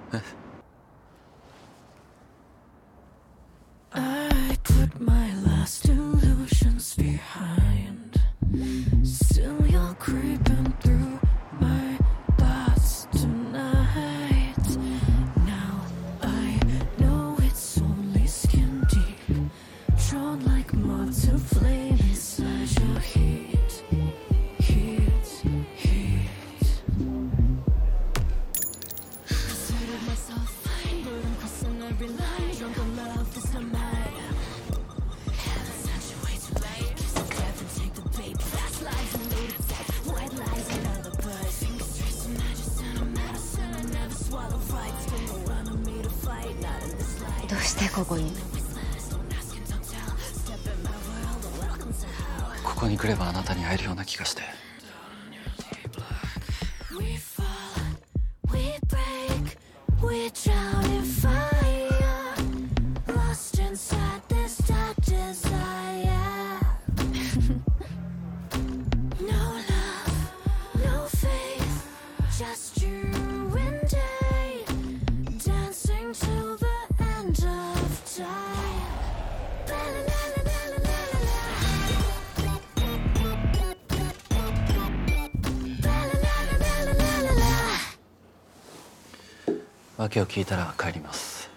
I put my last illusions behind. Still you're creeping through my thoughts tonight. Now I know it's only skin deep, drawn like moth to flame inside your heat, heat, heat. Considered myself fine, but I'm crossing every line. Drunk on love, this not mine. Heaven's not your way too late. Kiss the death and take the bait. Fast lies and late attack, white lies and alibis. Fingers tracing medicine, I'm medicine. I never swallow fights. Been no run on me to fight, not in this light. どうしてここに？ ここに来ればあなたに会えるような気がして。 We fall, we break, we drown in fire. Lost inside this dark desire. No love, no faith, just you and I, dancing till the end of time. La la la la la la la la. La la la la la la la. 訳を聞いたら帰ります。